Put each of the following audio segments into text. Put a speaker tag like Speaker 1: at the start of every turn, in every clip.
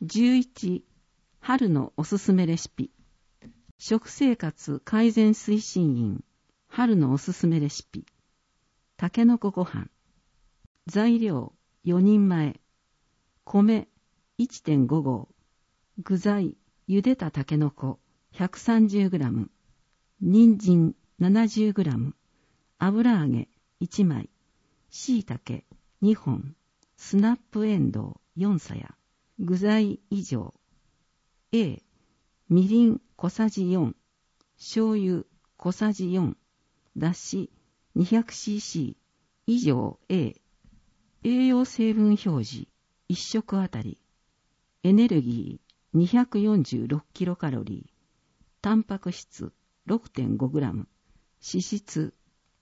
Speaker 1: 11、春のおすすめレシピ。食生活改善推進員、春のおすすめレシピ。たけのこご飯。材料4人前。米 1.5 合。具材、茹でたたけのこ 130g。人参 70g。油揚げ1枚。椎茸2本。スナップエンドウ4さや。具材以上。A、みりん小さじ4、醤油小さじ4、だし 200cc 以上 A。栄養成分表示1食あたり。エネルギー246キロカロリー。タンパク質 6.5g。脂質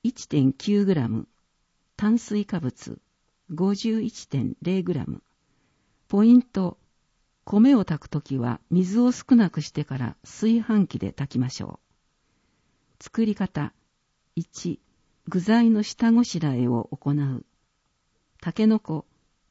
Speaker 1: 1.9g。炭水化物 51.0g。ポイント。米を炊くときは水を少なくしてから炊飯器で炊きましょう。作り方。1、具材の下ごしらえを行う。たけのこ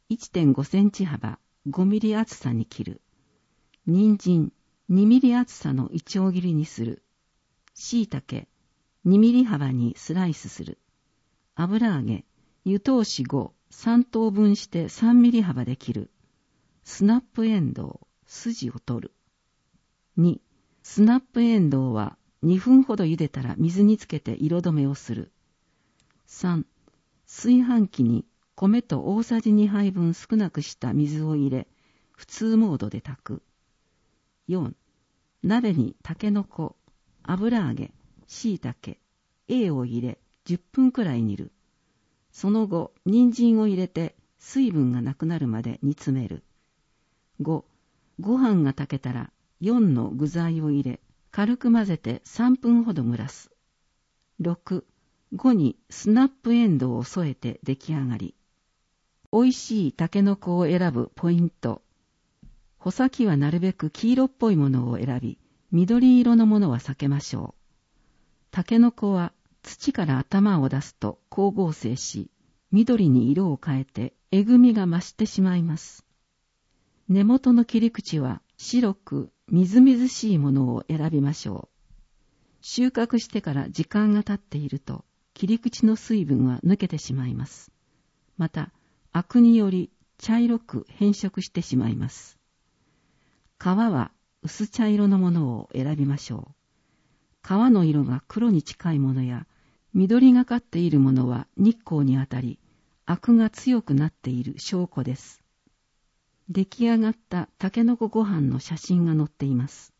Speaker 1: 1.5 センチ幅5ミリ厚さに切る。人参2ミリ厚さのいちょう切りにする。椎茸2ミリ幅にスライスする。油揚げ湯通し後3等分して3ミリ幅で切る。スナップエンドウ、筋を取る。2、スナップエンドウは2分ほど茹でたら水につけて色止めをする。3、炊飯器に米と大さじ2杯分少なくした水を入れ、普通モードで炊く。4、鍋にたけのこ、油揚げ、椎茸、A を入れ10分くらい煮る。その後、人参を入れて水分がなくなるまで煮詰める。5、ご飯が炊けたら4の具材を入れ、軽く混ぜて3分ほど蒸らす。6、5にスナップエンドウを添えて出来上がり。美味しいたけのこを選ぶポイント。穂先はなるべく黄色っぽいものを選び、緑色のものは避けましょう。たけのこは土から頭を出すと光合成し、緑に色を変えてえぐみが増してしまいます。根元の切り口は白くみずみずしいものを選びましょう。収穫してから時間が経っていると切り口の水分は抜けてしまいます。また、アクにより茶色く変色してしまいます。皮は薄茶色のものを選びましょう。皮の色が黒に近いものや緑がかっているものは日光に当たり、アクが強くなっている証拠です。出来上がったたけのこご飯の写真が載っています。